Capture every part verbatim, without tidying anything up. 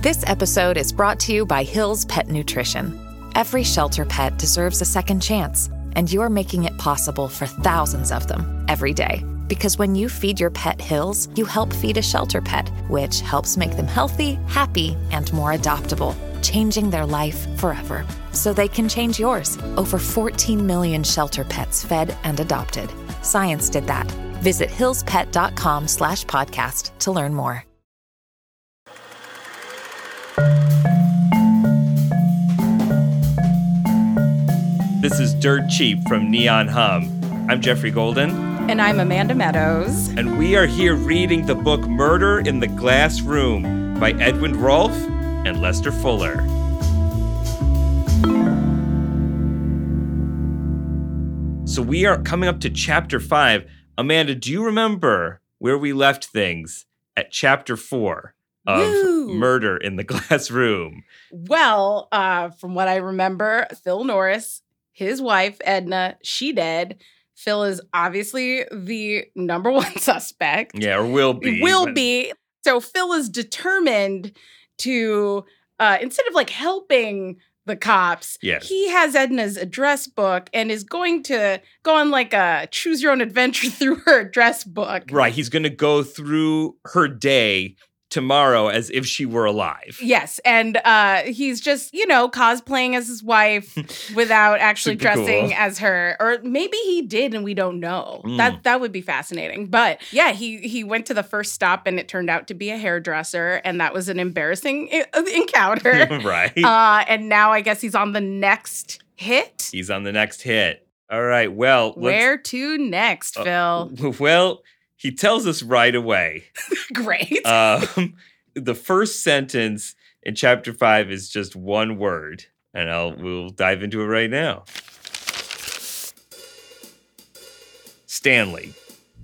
This episode is brought to you by Hill's Pet Nutrition. Every shelter pet deserves a second chance, and you're making it possible for thousands of them every day. Because when you feed your pet Hill's, you help feed a shelter pet, which helps make them healthy, happy, and more adoptable, changing their life forever. So they can change yours. Over fourteen million shelter pets fed and adopted. Science did that. Visit hillspet.com slash podcast to learn more. This is Dirt Cheap from Neon Hum. I'm Jeffrey Golden. And I'm Amanda Meadows. And we are here reading the book Murder in the Glass Room by Edwin Rolfe and Lester Fuller. So we are coming up to chapter five. Amanda, do you remember where we left things at chapter four of Woo. Murder in the Glass Room? Well, uh, from what I remember, Phil Norris, his wife, Edna, she dead. Phil is obviously the number one suspect. Yeah, or will be. Will but... be. So Phil is determined to, uh, instead of like helping the cops, yes. he has Edna's address book and is going to go on like a choose your own adventure through her address book. Right. He's going to go through her day tomorrow as if she were alive. Yes. And uh, he's just, you know, cosplaying as his wife without actually Super dressing cool. as her. Or maybe he did and we don't know. Mm. That that would be fascinating. But yeah, he he went to the first stop and it turned out to be a hairdresser. And that was an embarrassing I- encounter. Right. Uh, and now I guess he's on the next hit. He's on the next hit. All right. Well, Where to next, Phil? Uh, well, he tells us right away. Great. Um, the first sentence in chapter five is just one word, and I'll we'll dive into it right now. Stanley.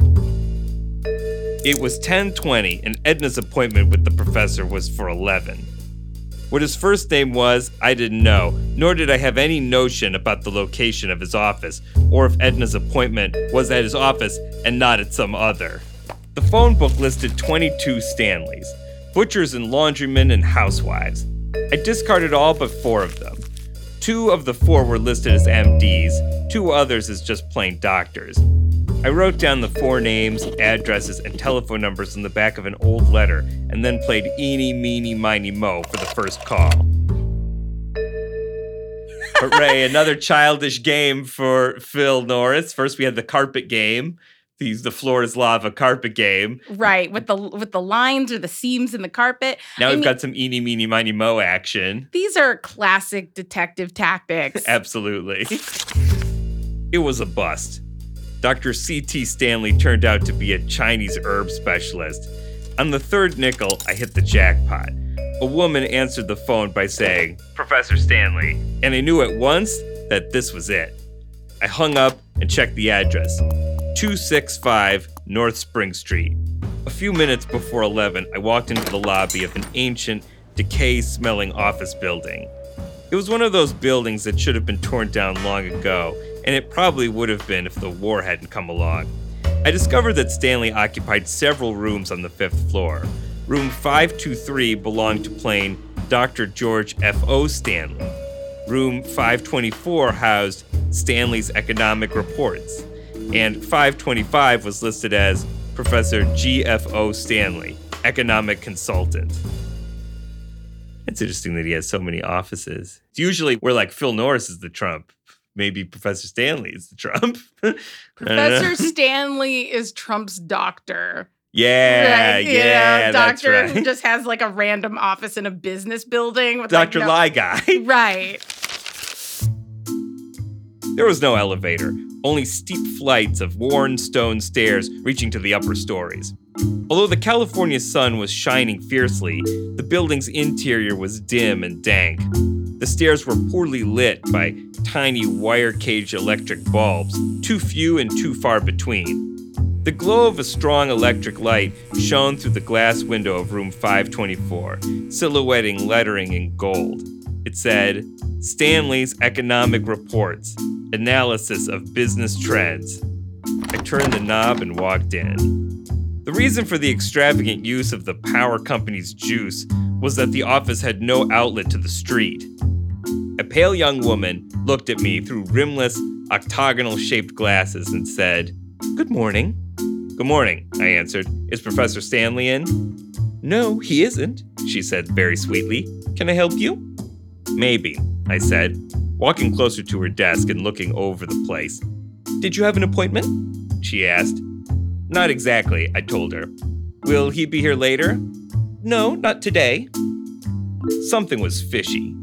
It was ten twenty, and Edna's appointment with the professor was for eleven. What his first name was, I didn't know, nor did I have any notion about the location of his office, or if Edna's appointment was at his office and not at some other. The phone book listed twenty-two Stanleys, butchers and laundrymen and housewives. I discarded all but four of them. Two of the four were listed as M Ds, two others as just plain doctors. I wrote down the four names, addresses, and telephone numbers on the back of an old letter, and then played Eeny, Meeny, Miny, Mo for the first call. Hooray, another childish game for Phil Norris. First we had the carpet game. These the floor is lava carpet game. Right, with the with the lines or the seams in the carpet. Now I we've mean, got some Eeny, Meeny, Miny, Mo action. These are classic detective tactics. Absolutely. It was a bust. Doctor C T Stanley turned out to be a Chinese herb specialist. On the third nickel, I hit the jackpot. A woman answered the phone by saying, "Professor Stanley," and I knew at once that this was it. I hung up and checked the address, two sixty-five North Spring Street. A few minutes before eleven, I walked into the lobby of an ancient, decay-smelling office building. It was one of those buildings that should have been torn down long ago, and it probably would have been if the war hadn't come along. I discovered that Stanley occupied several rooms on the fifth floor. Room five two three belonged to plain Doctor George F O Stanley. Room five twenty-four housed Stanley's economic reports, and five twenty-five was listed as Professor G F O Stanley, economic consultant. It's interesting that he has so many offices. Usually we're like, Phil Norris is the Trump. Maybe Professor Stanley is the Trump. Professor Stanley is Trump's doctor. Yeah, right? yeah, you know, that's doctor right. who just has like a random office in a business building with Doctor like no- Lie Guy. Right. There was no elevator, only steep flights of worn stone stairs reaching to the upper stories. Although the California sun was shining fiercely, the building's interior was dim and dank. The stairs were poorly lit by tiny wire cage electric bulbs, too few and too far between. The glow of a strong electric light shone through the glass window of room five twenty-four, silhouetting lettering in gold. It said, Stanley's Economic Reports, Analysis of Business Trends. I turned the knob and walked in. The reason for the extravagant use of the power company's juice was that the office had no outlet to the street. A pale young woman looked at me through rimless, octagonal-shaped glasses and said, "Good morning." "Good morning," I answered. "Is Professor Stanley in?" "No, he isn't," she said very sweetly. "Can I help you?" "Maybe," I said, walking closer to her desk and looking over the place. "Did you have an appointment?" she asked. "Not exactly," I told her. "Will he be here later?" "No, not today." Something was fishy.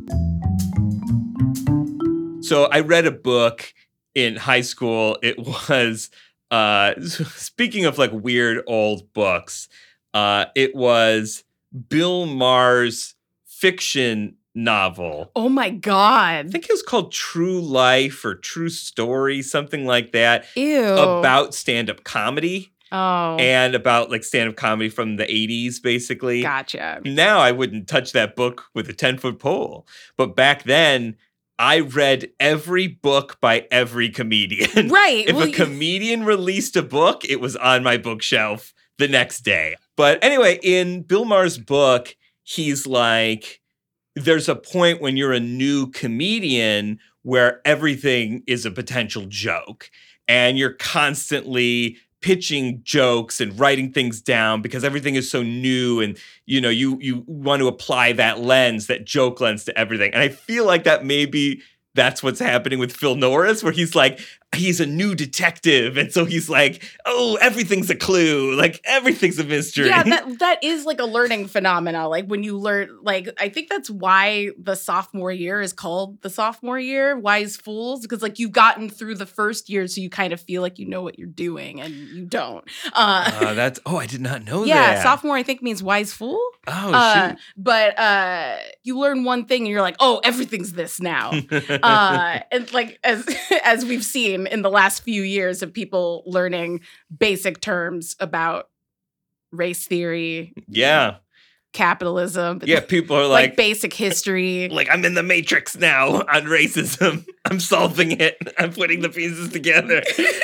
So I read a book in high school. It was, uh, speaking of like weird old books, uh, it was Bill Maher's fiction novel. Oh my God. I think it was called True Life or True Story, something like that. Ew. About stand-up comedy. Oh. And about like stand-up comedy from the eighties, basically. Gotcha. Now I wouldn't touch that book with a ten-foot pole. But back then, I read every book by every comedian. Right. If well, a comedian released a book, it was on my bookshelf the next day. But anyway, in Bill Maher's book, he's like, there's a point when you're a new comedian where everything is a potential joke. And you're constantly pitching jokes and writing things down because everything is so new, and you know you you want to apply that lens, that joke lens, to everything. And I feel like that maybe that's what's happening with Phil Norris, where he's like, he's a new detective, and so he's like, oh, everything's a clue, like everything's a mystery. Yeah, that that is like a learning phenomena. Like when you learn, like I think that's why the sophomore year is called the sophomore year, Wise Fools, because like you've gotten through the first year, so you kind of feel like you know what you're doing, and you don't. Uh, uh, that's oh, I did not know yeah, that. Yeah, sophomore I think means wise fool. Oh, uh, shoot. But uh, you learn one thing, and you're like, oh, everything's this now. uh, and like as as we've seen in the last few years of people learning basic terms about race theory, yeah, capitalism, yeah, people are like, like basic history. Like, I'm in the Matrix now on racism. I'm solving it. I'm putting the pieces together.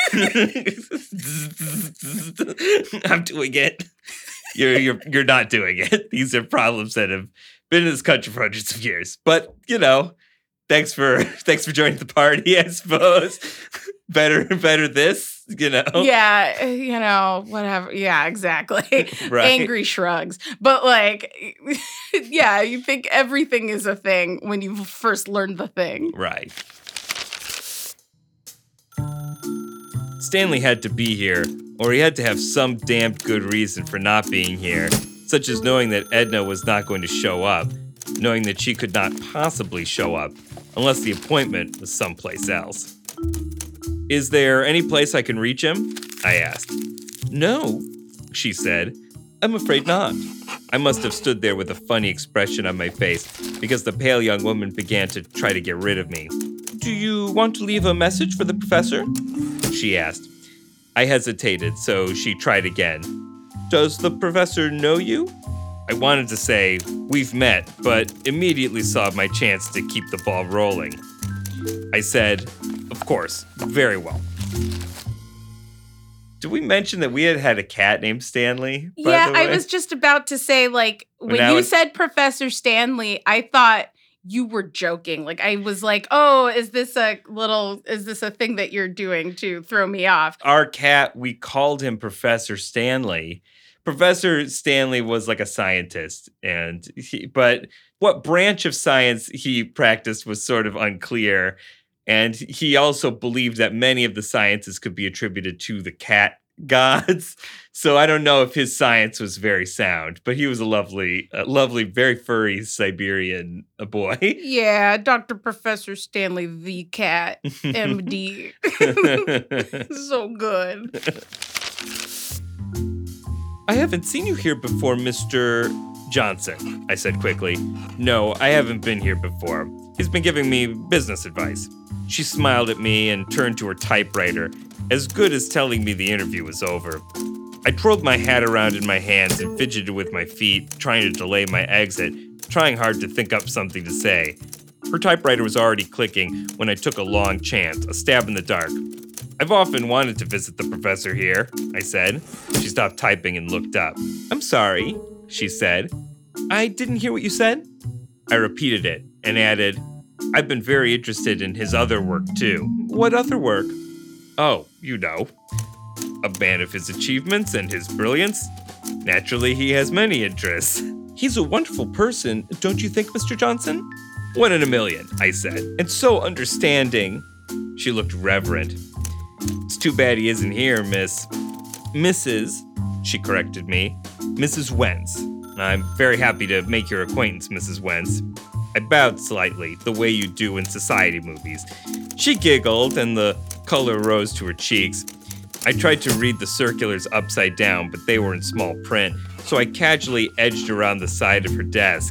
I'm doing it. You're you're you're not doing it. These are problems that have been in this country for hundreds of years. But you know, thanks for thanks for joining the party, I suppose. better better this, you know. Yeah, you know, whatever. Yeah, exactly. Right. Angry shrugs. But like, yeah, you think everything is a thing when you first learned the thing. Right. Stanley had to be here, or he had to have some damned good reason for not being here, such as knowing that Edna was not going to show up, knowing that she could not possibly show up unless the appointment was someplace else. "Is there any place I can reach him?" I asked. "No," she said. "I'm afraid not." I must have stood there with a funny expression on my face because the pale young woman began to try to get rid of me. "Do you want to leave a message for the professor?" she asked. I hesitated, so she tried again. "Does the professor know you?" I wanted to say, "We've met," but immediately saw my chance to keep the ball rolling. I said, "Of course, very well." Did we mention that we had had a cat named Stanley? By Yeah, the I way? was just about to say, like, when Now you it's- said Professor Stanley, I thought you were joking. Like, I was like, oh, is this a little, is this a thing that you're doing to throw me off? Our cat, we called him Professor Stanley. Professor Stanley was like a scientist, and he, but what branch of science he practiced was sort of unclear. And he also believed that many of the sciences could be attributed to the cat gods. So I don't know if his science was very sound, but he was a lovely, a lovely, very furry Siberian boy. Yeah, Doctor Professor Stanley the Cat, M D. So good. "I haven't seen you here before, Mister Johnson," I said quickly. "No, I haven't been here before. He's been giving me business advice." She smiled at me and turned to her typewriter, as good as telling me the interview was over. I twirled my hat around in my hands and fidgeted with my feet, trying to delay my exit, trying hard to think up something to say. Her typewriter was already clicking when I took a long chance, a stab in the dark. I've often wanted to visit the professor here, I said. She stopped typing and looked up. I'm sorry, she said. I didn't hear what you said. I repeated it and added, I've been very interested in his other work too. What other work? Oh, you know. A man of his achievements and his brilliance. Naturally, he has many interests. He's a wonderful person, don't you think, Mister Johnson? One in a million, I said, and so understanding. She looked reverent. It's too bad he isn't here, Miss... Missus, she corrected me, Missus Wentz. I'm very happy to make your acquaintance, Missus Wentz. I bowed slightly, the way you do in society movies. She giggled, and the color rose to her cheeks. I tried to read the circulars upside down, but they were in small print, so I casually edged around the side of her desk.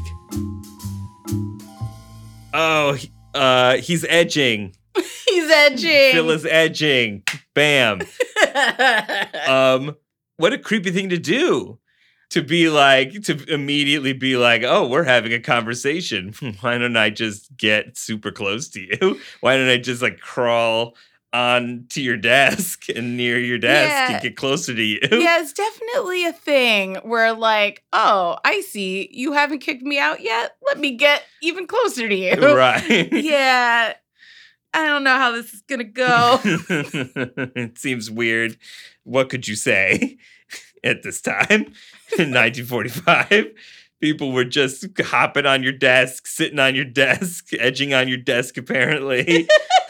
Oh, uh, he's edging. He's edging. Phil is edging. Bam. um, what a creepy thing to do. To be like, to immediately be like, oh, we're having a conversation. Why don't I just get super close to you? Why don't I just like crawl onto your desk and near your desk Yeah. and get closer to you? Yeah, it's definitely a thing where like, oh, I see. You haven't kicked me out yet? Let me get even closer to you. Right. Yeah. I don't know how this is going to go. It seems weird. What could you say at this time in nineteen forty-five? People were just hopping on your desk, sitting on your desk, edging on your desk, apparently.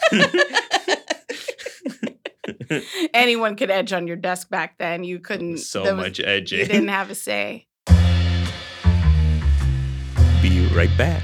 Anyone could edge on your desk back then. You couldn't. So there was- much edging. You didn't have a say. Be right back.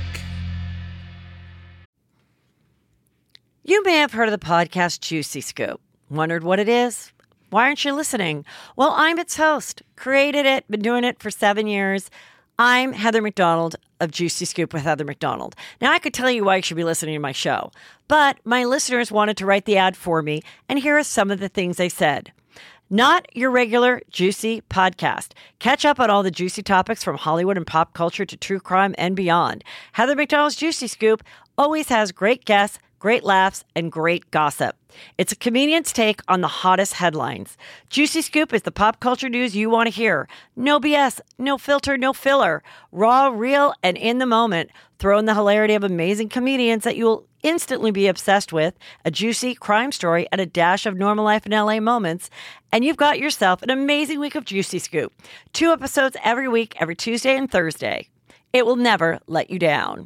You may have heard of the podcast Juicy Scoop. Wondered what it is? Why aren't you listening? Well, I'm its host. Created it, been doing it for seven years. I'm Heather McDonald of Juicy Scoop with Heather McDonald. Now, I could tell you why you should be listening to my show, but my listeners wanted to write the ad for me, and here are some of the things they said. Not your regular Juicy podcast. Catch up on all the juicy topics from Hollywood and pop culture to true crime and beyond. Heather McDonald's Juicy Scoop always has great guests, great laughs, and great gossip. It's a comedian's take on the hottest headlines. Juicy Scoop is the pop culture news you want to hear. No B S, no filter, no filler. Raw, real, and in the moment. Throw in the hilarity of amazing comedians that you'll instantly be obsessed with, a juicy crime story, and a dash of normal life in L A moments, and you've got yourself an amazing week of Juicy Scoop. Two episodes every week, every Tuesday and Thursday. It will never let you down.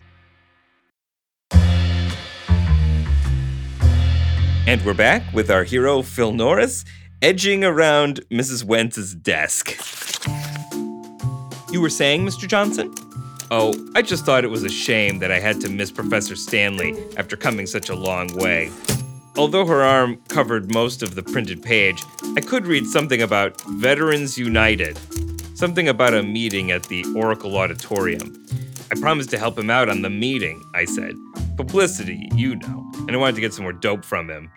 And we're back with our hero, Phil Norris, edging around Missus Wentz's desk. You were saying, Mister Johnson? Oh, I just thought it was a shame that I had to miss Professor Stanley after coming such a long way. Although her arm covered most of the printed page, I could read something about Veterans United. Something about a meeting at the Oracle Auditorium. I promised to help him out on the meeting, I said. Publicity, you know. And I wanted to get some more dope from him.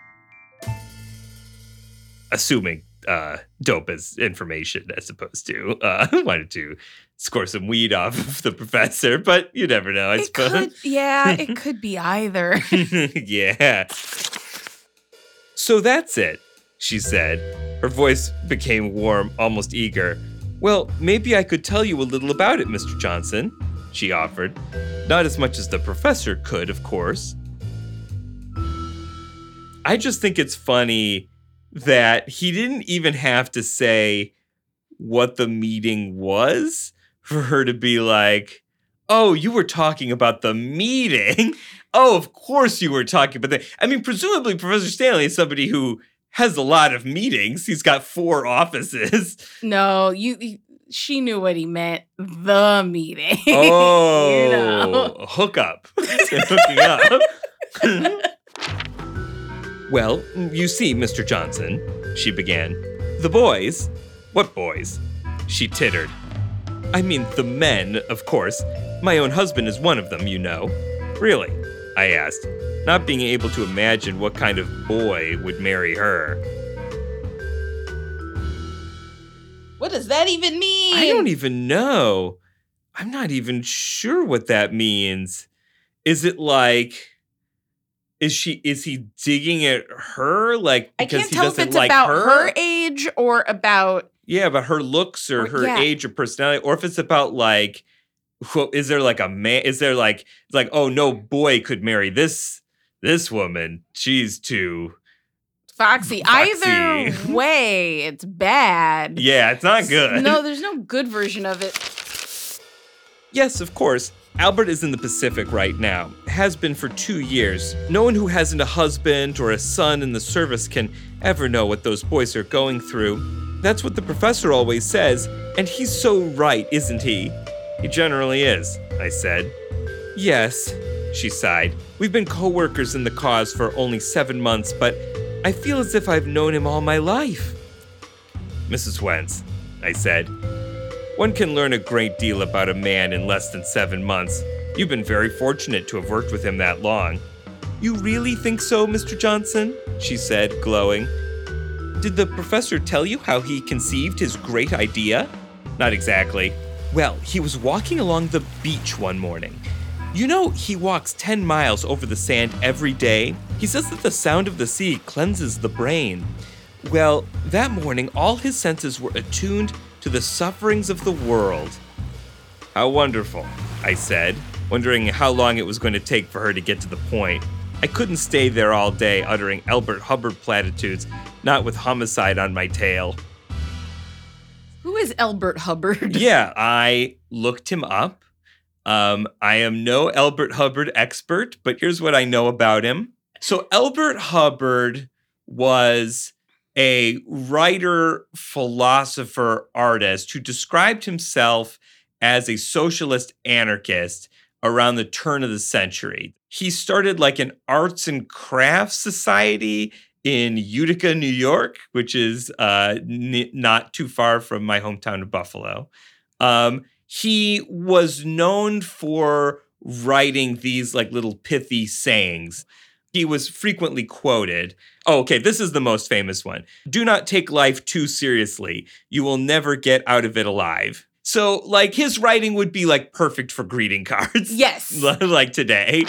Assuming uh, dope as information as opposed to uh, wanted to score some weed off of the professor, but you never know, I It suppose. could, yeah, it could be either. Yeah. So that's it, she said. Her voice became warm, almost eager. Well, maybe I could tell you a little about it, Mister Johnson, she offered. Not as much as the professor could, of course. I just think it's funny that he didn't even have to say what the meeting was for her to be like, oh, you were talking about the meeting? Oh, of course you were talking about that. I mean, presumably Professor Stanley is somebody who has a lot of meetings. He's got four offices. No, you. you- She knew what he meant. The meeting. Oh, You know. hook up. Hooking up. Well, you see, Mister Johnson, she began. The boys? What boys? She tittered. I mean, the men, of course. My own husband is one of them, you know. Really? I asked, not being able to imagine what kind of boy would marry her. What does that even mean? I don't even know. I'm not even sure what that means. Is it like... Is she? Is he digging at her? Like I because can't he tell if doesn't it's like about her? her age or about. Yeah, about her looks or, Or- her yeah. age or personality, or if it's about like, who- is there like a man? Is there like like oh no boy could marry this this woman? She's too. Foxy. Foxy. Either way, it's bad. Yeah, it's not good. No, there's no good version of it. Yes, of course. Albert is in the Pacific right now. Has been for two years. No one who hasn't a husband or a son in the service can ever know what those boys are going through. That's what the professor always says, and he's so right, isn't he? He generally is, I said. Yes, she sighed. We've been co-workers in the cause for only seven months, but I feel as if I've known him all my life. Missus Wentz, I said. One can learn a great deal about a man in less than seven months. You've been very fortunate to have worked with him that long. You really think so, Mister Johnson? She said, glowing. Did the professor tell you how he conceived his great idea? Not exactly. Well, he was walking along the beach one morning. You know, he walks ten miles over the sand every day. He says that the sound of the sea cleanses the brain. Well, that morning, all his senses were attuned to the sufferings of the world. How wonderful, I said, wondering how long it was going to take for her to get to the point. I couldn't stay there all day uttering Elbert Hubbard platitudes, not with homicide on my tail. Who is Elbert Hubbard? Yeah, I looked him up. Um, I am no Elbert Hubbard expert, but here's what I know about him. So Elbert Hubbard was a writer, philosopher, artist who described himself as a socialist anarchist around the turn of the century. He started like an arts and crafts society in Utica, New York, which is uh, n- not too far from my hometown of Buffalo. Um, he was known for writing these like little pithy sayings. He was frequently quoted. Oh, okay, this is the most famous one. Do not take life too seriously. You will never get out of it alive. So, like, his writing would be, like, perfect for greeting cards. Yes. Like today.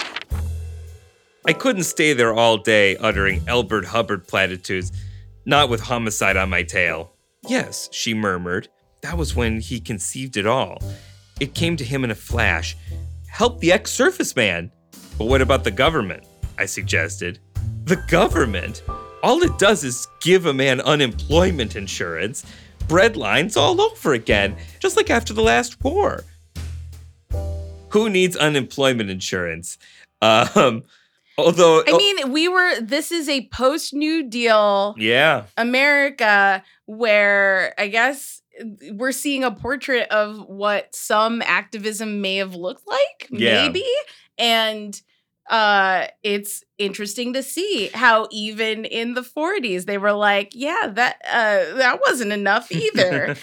I couldn't stay there all day uttering Elbert Hubbard platitudes, not with homicide on my tail. Yes, she murmured. That was when he conceived it all. It came to him in a flash. Help the ex-surface man. But what about the government? I suggested. The government? All it does is give a man unemployment insurance. Bread lines all over again, just like after the last war. Who needs unemployment insurance? Um, although... I mean, we were, this is a post-New Deal yeah. America where I guess we're seeing a portrait of what some activism may have looked like, Yeah. maybe. And uh, it's interesting to see how even in the forties, they were like, yeah, that uh, that wasn't enough either.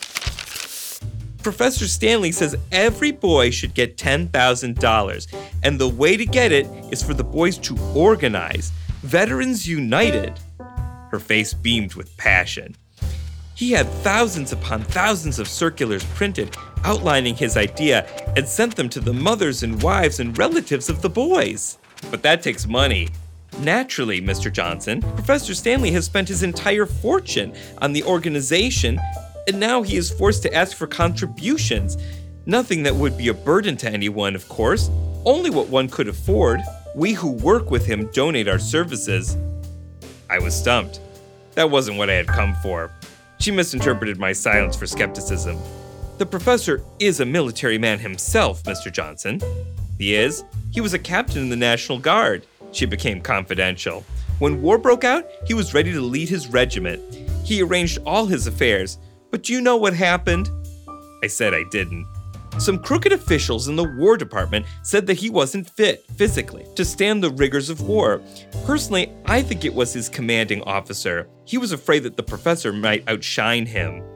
Professor Stanley says every boy should get ten thousand dollars, and the way to get it is for the boys to organize. Veterans United. Her face beamed with passion. He had thousands upon thousands of circulars printed, outlining his idea, and sent them to the mothers and wives and relatives of the boys. But that takes money. Naturally, Mister Johnson, Professor Stanley has spent his entire fortune on the organization, and now he is forced to ask for contributions. Nothing that would be a burden to anyone, of course, only what one could afford. We who work with him donate our services. I was stumped. That wasn't what I had come for. She misinterpreted my silence for skepticism. The professor is a military man himself, Mister Johnson. He is. He was a captain in the National Guard. She became confidential. When war broke out, he was ready to lead his regiment. He arranged all his affairs. But do you know what happened? I said I didn't. Some crooked officials in the War Department said that he wasn't fit, physically, to stand the rigors of war. Personally, I think it was his commanding officer. He was afraid that the professor might outshine him.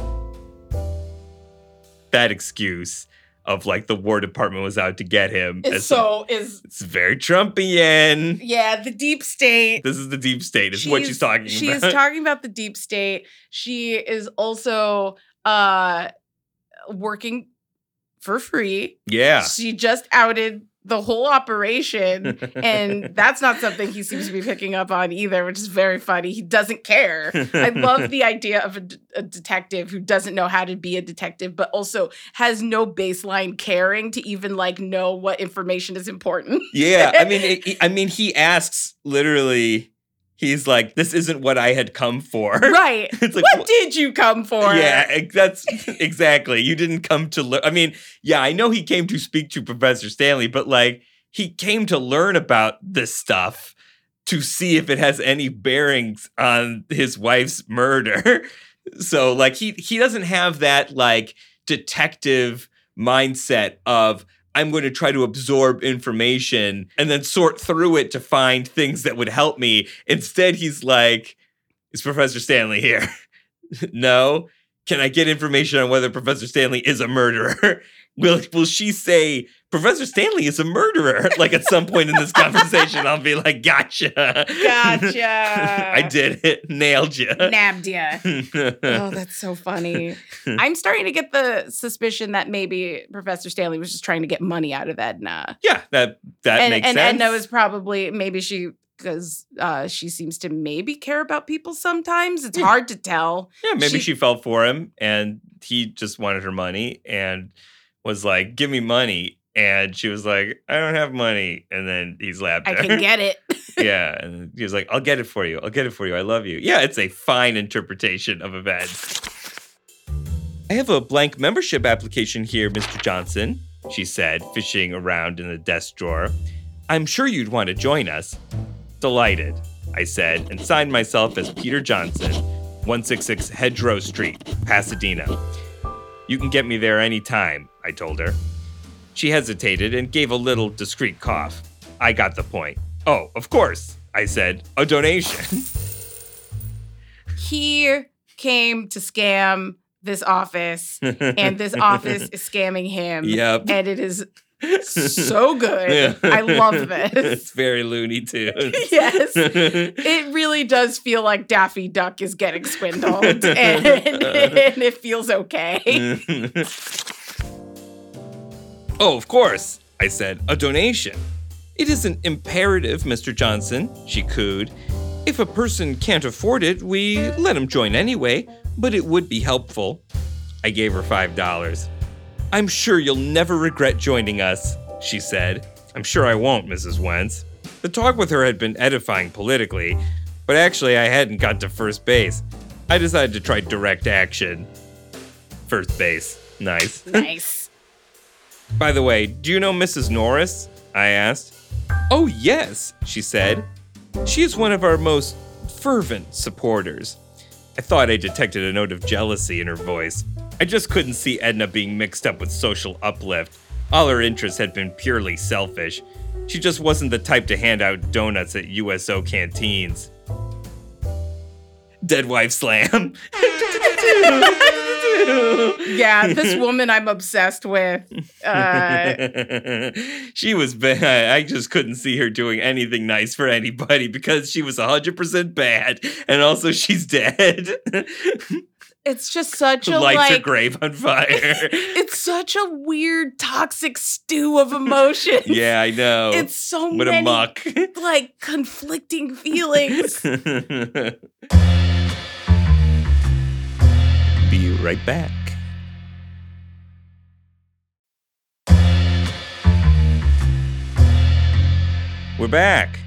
That excuse of, like, the War Department was out to get him. It's so is It's very Trumpian. yeah, the deep state. This is the deep state, is what she's talking she about. is talking about the deep state. She is also uh working for free. Yeah. She just outed the whole operation. And that's not something he seems to be picking up on either, which is very funny. He doesn't care. I love the idea of a, a detective who doesn't know how to be a detective, but also has no baseline caring to even like know what information is important. Yeah. I mean, it, I mean, he asks literally, he's like, this isn't what I had come for. Right. It's like, what did you come for? Yeah, that's exactly. You didn't come to learn. I mean, yeah, I know he came to speak to Professor Stanley, but like he came to learn about this stuff to see if it has any bearings on his wife's murder. So like he he doesn't have that like detective mindset of I'm going to try to absorb information and then sort through it to find things that would help me. Instead, he's like, is Professor Stanley here? No. Can I get information on whether Professor Stanley is a murderer? Will will she say, Professor Stanley is a murderer? Like at some point in this conversation, I'll be like, gotcha. Gotcha. I did it. Nailed you. Nabbed ya. Oh, that's so funny. I'm starting to get the suspicion that maybe Professor Stanley was just trying to get money out of Edna. Yeah, that that and, makes and sense. And Edna was probably, maybe she, because uh, she seems to maybe care about people sometimes. It's Yeah. hard to tell. Yeah, maybe She- she fell for him and he just wanted her money and was like, give me money. And she was like, I don't have money. And then he slapped I her. can get it. Yeah. And he was like, I'll get it for you. I'll get it for you. I love you. Yeah, it's a fine interpretation of events. I have a blank membership application here, Mister Johnson, she said, fishing around in the desk drawer. I'm sure you'd want to join us. Delighted, I said, and signed myself as Peter Johnson, one sixty-six Hedgerow Street, Pasadena. You can get me there anytime, I told her. She hesitated and gave a little discreet cough. I got the point. Oh, of course, I said, a donation. He came to scam this office, and this office is scamming him. Yep. And it is so good. Yeah. I love It's this. very Looney Tunes. Yes. It really does feel like Daffy Duck is getting swindled, and, and it feels okay. Oh, of course, I said, a donation. It isn't imperative, Mister Johnson, she cooed. If a person can't afford it, we let him join anyway, but it would be helpful. I gave her five dollars. I'm sure you'll never regret joining us, she said. I'm sure I won't, Missus Wentz. The talk with her had been edifying politically, but actually I hadn't got to first base. I decided to try direct action. First base. Nice. Nice. By the way, do you know Missus Norris? I asked. Oh, yes, she said. She is one of our most fervent supporters. I thought I detected a note of jealousy in her voice. I just couldn't see Edna being mixed up with social uplift. All her interests had been purely selfish. She just wasn't the type to hand out donuts at U S O canteens. Dead wife slam. Yeah, this woman I'm obsessed with. Uh, She was bad. I just couldn't see her doing anything nice for anybody because she was one hundred percent bad. And also she's dead. it's just such a Lights her like. grave on fire. It's such a weird, toxic stew of emotions. Yeah, I know. It's so what many a muck. like conflicting feelings. Be right back. We're back.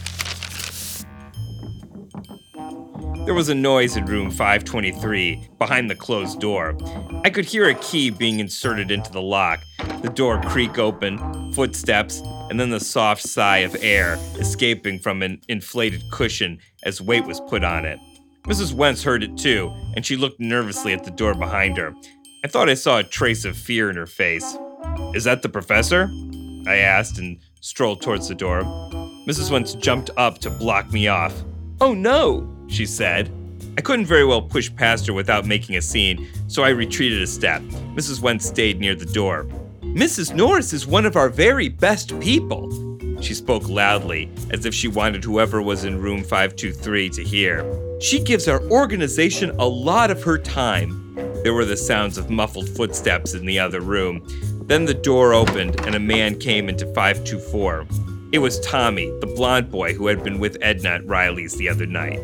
There was a noise in room five twenty-three, behind the closed door. I could hear a key being inserted into the lock, the door creak open, footsteps, and then the soft sigh of air escaping from an inflated cushion as weight was put on it. Missus Wentz heard it too, and she looked nervously at the door behind her. I thought I saw a trace of fear in her face. Is that the professor? I asked and strolled towards the door. Missus Wentz jumped up to block me off. Oh no, she said. I couldn't very well push past her without making a scene, so I retreated a step. Missus Wentz stayed near the door. Missus Norris is one of our very best people. She spoke loudly, as if she wanted whoever was in room five two three to hear. She gives our organization a lot of her time. There were the sounds of muffled footsteps in the other room. Then the door opened and a man came into five two four. It was Tommy, the blonde boy who had been with Edna at Riley's the other night.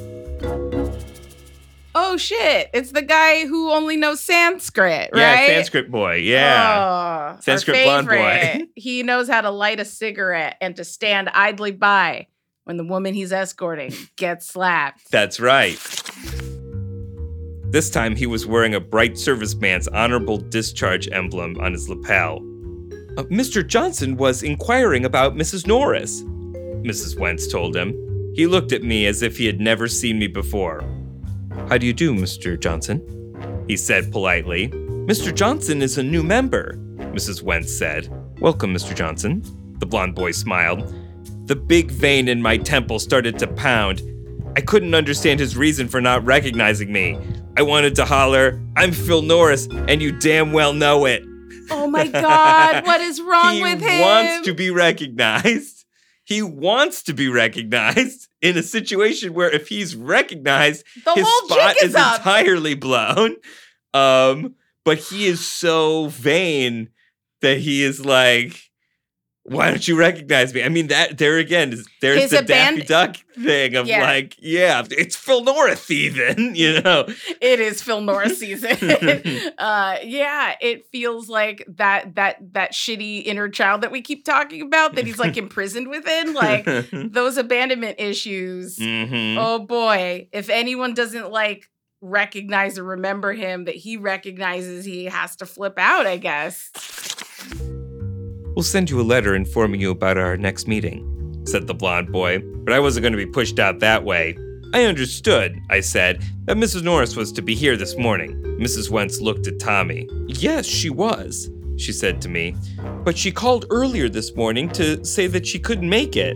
Oh shit, it's the guy who only knows Sanskrit, right? Yeah, Sanskrit boy, yeah. Oh, Sanskrit our blonde boy. favorite. He knows how to light a cigarette and to stand idly by when the woman he's escorting gets slapped. That's right. This time he was wearing a bright serviceman's honorable discharge emblem on his lapel. Uh, Mister Johnson was inquiring about Missus Norris, Missus Wentz told him. He looked at me as if he had never seen me before. How do you do, Mister Johnson? He said politely. Mister Johnson is a new member, Missus Wentz said. Welcome, Mister Johnson. The blonde boy smiled. The big vein in my temple started to pound. I couldn't understand his reason for not recognizing me. I wanted to holler, I'm Phil Norris, and you damn well know it. Oh my God, what is wrong he with him? He wants to be recognized. He wants to be recognized in a situation where if he's recognized, the his whole spot jig is is up. entirely blown. Um, but he is so vain that he is like, why don't you recognize me? I mean, that there again, is there's His the aband- Daffy Duck thing of Yeah. like, yeah, it's Phil Norris even, you know? It is Phil Norris season. uh, yeah, it feels like that that that shitty inner child that we keep talking about that he's like imprisoned within. Like those abandonment issues. Mhm. Oh boy, if anyone doesn't like recognize or remember him, that he recognizes, he has to flip out, I guess. We'll send you a letter informing you about our next meeting, said the blonde boy, but I wasn't going to be pushed out that way. I understood, I said, that Missus Norris was to be here this morning. Missus Wentz looked at Tommy. Yes, she was, she said to me, but she called earlier this morning to say that she couldn't make it.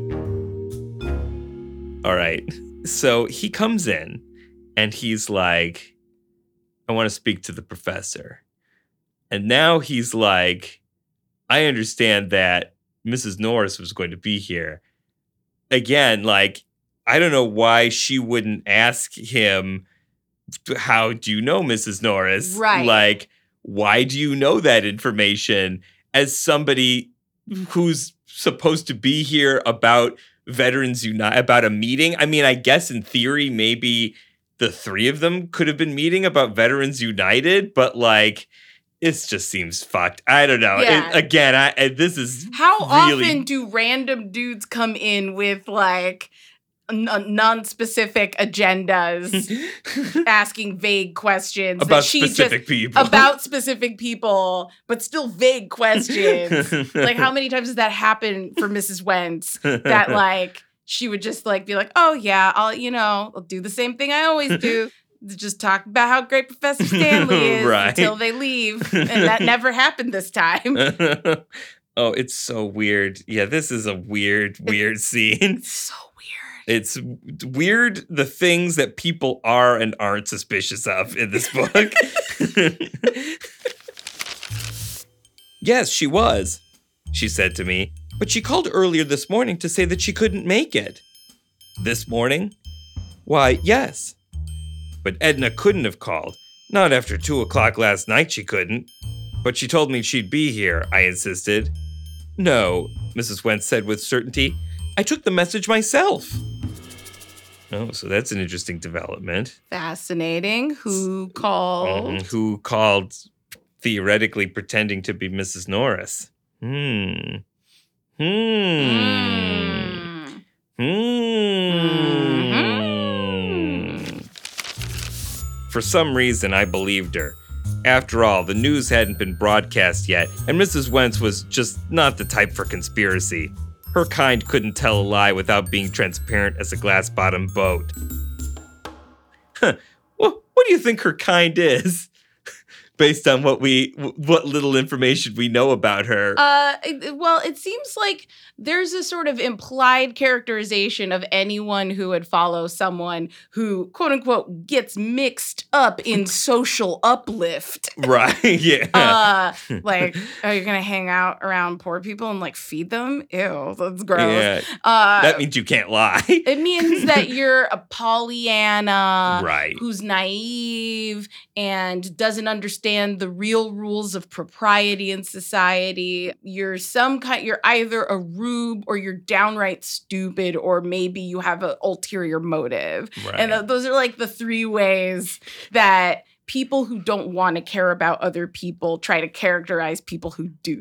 All right, so he comes in and he's like, I want to speak to the professor. And now he's like, I understand that Missus Norris was going to be here. Again, like, I don't know why she wouldn't ask him, how do you know Missus Norris? Right. Like, why do you know that information as somebody who's supposed to be here about Veterans Unite, about a meeting? I mean, I guess in theory, maybe the three of them could have been meeting about Veterans United, but like, it just seems fucked. I don't know. Yeah. It, again, I, I this is How really... often do random dudes come in with like n- non-specific agendas, asking vague questions about that she specific just, people? about specific people, but still vague questions? Like, how many times does that happen for Missus Wentz? That like she would just like be like, "Oh yeah, I'll you know I'll do the same thing I always do." Just talk about how great Professor Stanley is Right. until they leave. And that never happened this time. Oh, it's so weird. Yeah, this is a weird, weird scene. It's so weird. It's weird the things that people are and aren't suspicious of in this book. Yes, she was, she said to me, but she called earlier this morning to say that she couldn't make it. This morning? Why, yes. But Edna couldn't have called. Not after two o'clock last night she couldn't. But she told me she'd be here, I insisted. No, Missus Wentz said with certainty. I took the message myself. Oh, so that's an interesting development. Fascinating. Who called? Mhm, who called theoretically pretending to be Missus Norris? Hmm. Hmm. Mm. Hmm. For some reason, I believed her. After all, the news hadn't been broadcast yet, and Missus Wentz was just not the type for conspiracy. Her kind couldn't tell a lie without being transparent as a glass-bottomed boat. Huh. Well, what do you think her kind is? Based on what we, what little information we know about her. Uh, it- well, it seems like there's a sort of implied characterization of anyone who would follow someone who, quote unquote, gets mixed up in social uplift. Right, yeah. Uh, like, oh, you're gonna hang out around poor people and like feed them? Ew, that's gross. Yeah, Uh, that means you can't lie. it means that you're a Pollyanna Right. who's naive and doesn't understand understand the real rules of propriety in society. You're some kind, you're either a rube or you're downright stupid, or maybe you have an ulterior motive. Right. And th- those are like the three ways that people who don't want to care about other people try to characterize people who do.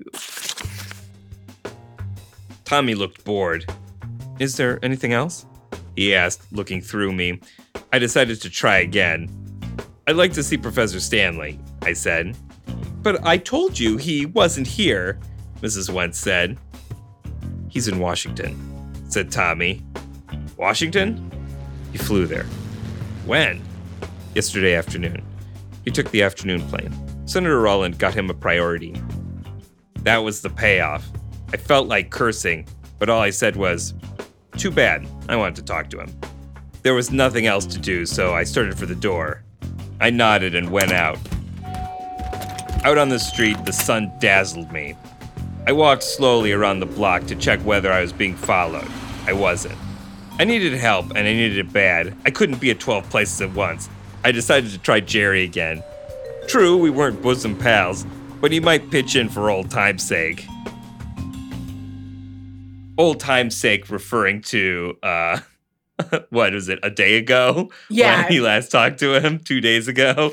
Tommy looked bored. Is there anything else? He asked, looking through me. I decided to try again. I'd like to see Professor Stanley, I said. But I told you he wasn't here, Missus Wentz said. He's in Washington, said Tommy. Washington? He flew there. When? Yesterday afternoon. He took the afternoon plane. Senator Rowland got him a priority. That was the payoff. I felt like cursing, but all I said was, too bad, I wanted to talk to him. There was nothing else to do, so I started for the door. I nodded and went out. Out on the street, the sun dazzled me. I walked slowly around the block to check whether I was being followed. I wasn't. I needed help, and I needed it bad. I couldn't be at twelve places at once. I decided to try Jerry again. True, we weren't bosom pals, but he might pitch in for old time's sake. Old time's sake referring to, uh, what was it, a day ago? Yeah. When he last talked to him, two days ago.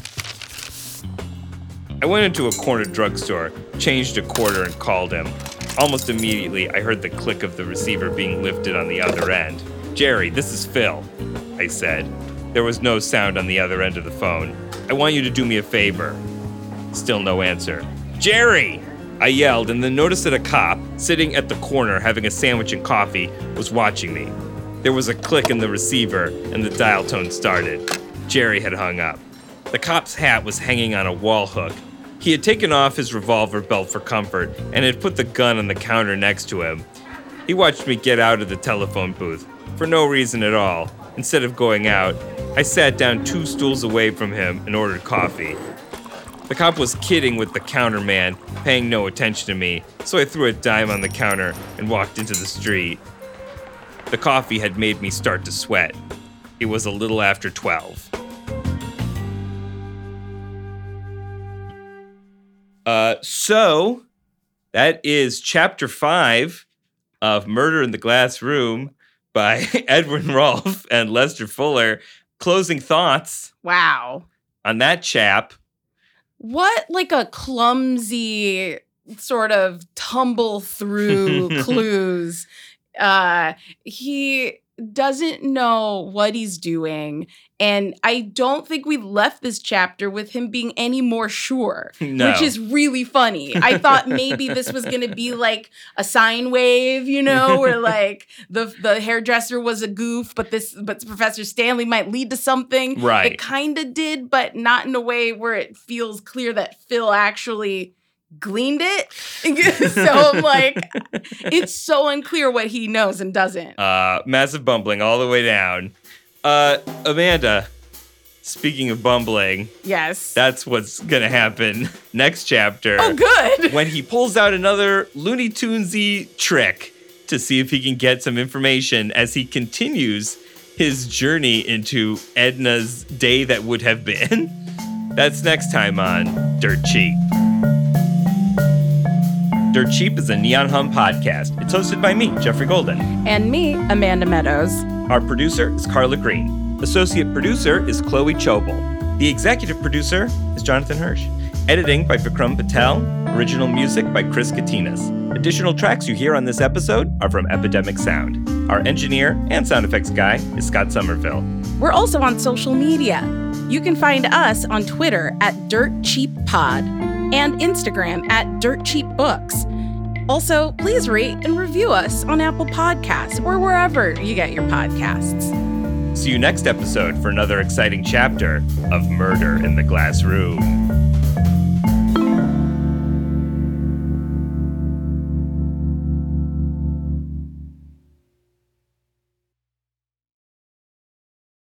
I went into a corner drugstore, changed a quarter, and called him. Almost immediately, I heard the click of the receiver being lifted on the other end. Jerry, this is Phil, I said. There was no sound on the other end of the phone. I want you to do me a favor. Still no answer. Jerry! I yelled, and then noticed that a cop, sitting at the corner having a sandwich and coffee, was watching me. There was a click in the receiver, and the dial tone started. Jerry had hung up. The cop's hat was hanging on a wall hook. He had taken off his revolver belt for comfort, and had put the gun on the counter next to him. He watched me get out of the telephone booth, for no reason at all. Instead of going out, I sat down two stools away from him and ordered coffee. The cop was kidding with the counterman, paying no attention to me, so I threw a dime on the counter and walked into the street. The coffee had made me start to sweat. It was a little after twelve. Uh, so, that is chapter five of Murder in the Glass Room by Edwin Rolfe and Lester Fuller. Closing thoughts. Wow. On that chap. What, like a clumsy sort of tumble through clues. Uh, he doesn't know what he's doing. And I don't think we left this chapter with him being any more sure, no. Which is really funny. I thought maybe this was going to be like a sine wave, you know, where like the the hairdresser was a goof, but this but Professor Stanley might lead to something. Right. It kind of did, but not in a way where it feels clear that Phil actually gleaned it. So I'm like, it's so unclear what he knows and doesn't. Uh, massive bumbling all the way down. Uh, Amanda, speaking of bumbling, yes, that's what's gonna happen next chapter. Oh, good. When he pulls out another Looney Tunesy trick to see if he can get some information as he continues his journey into Edna's day that would have been. That's next time on Dirt Cheap. Dirt Cheap is a Neon Hum podcast. It's hosted by me, Jeffrey Golden. And me, Amanda Meadows. Our producer is Carla Green. Associate producer is Chloe Chobel. The executive producer is Jonathan Hirsch. Editing by Vikram Patel. Original music by Chris Katinas. Additional tracks you hear on this episode are from Epidemic Sound. Our engineer and sound effects guy is Scott Somerville. We're also on social media. You can find us on Twitter at Dirt Cheap Pod and Instagram at Dirt Cheap Books. Also, please rate and review us on Apple Podcasts or wherever you get your podcasts. See you next episode for another exciting chapter of Murder in the Glass Room.